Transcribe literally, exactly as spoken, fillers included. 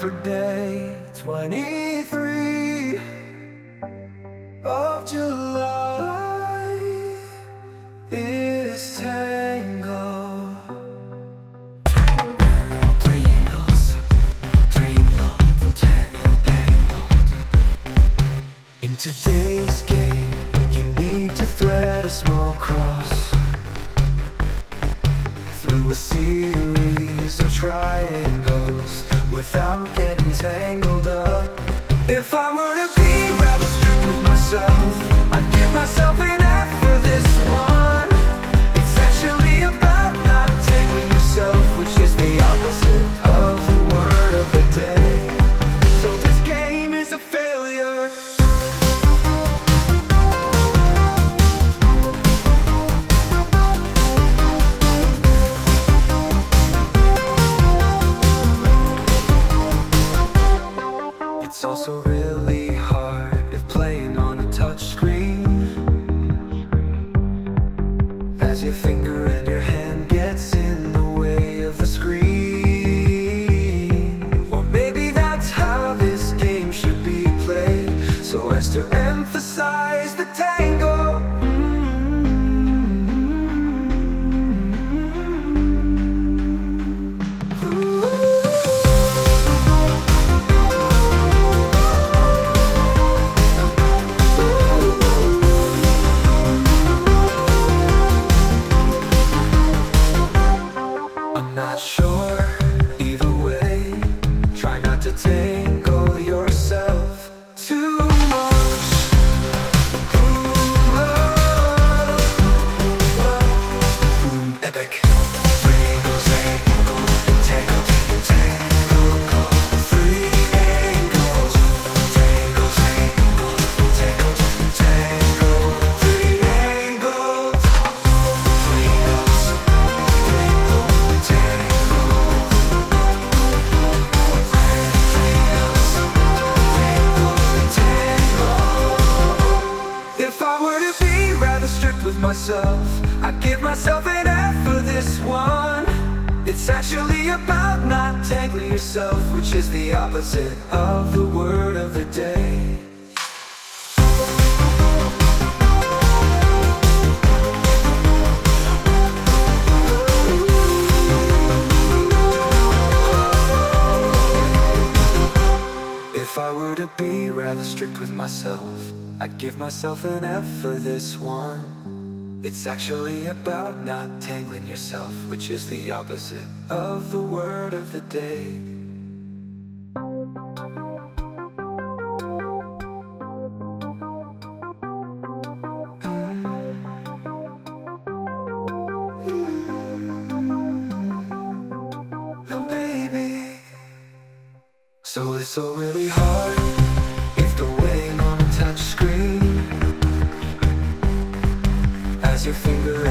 for day twenty-three of July is Tango. Triangles, triangle, tangle, tangled. In today's game, you need to thread a small cross through a series of triangles without getting tangled up. If I were to be rather strict with myself, I'd give myself an F for this one. It's actually about not tangling yourself, which is the opposite of the word of the day. So this game is a failure. It's also really hard if playing on a touch screen, as your finger and your hand gets in the way of the screen. Or maybe that's how this game should be played, so as to emphasize the tango. Not sure, either way, try not to tangle yourself too much. Ooh, love, love, ooh, epic. Tangle, tangle, tangle, tangle, tangle. Three angles. Tangle, tangle, tangle, tangle. Three angles. Three angles. If I were to be rather strict with myself, I'd give myself an F for this one. It's actually about not tangling yourself, which is the opposite of the word of the day. If I were to be rather strict with myself, I'd give myself an F for this one. It's actually about not tangling yourself, which is the opposite of the word of the day. Oh, baby. So it's so really hard if the weighing on a touch screen, as your finger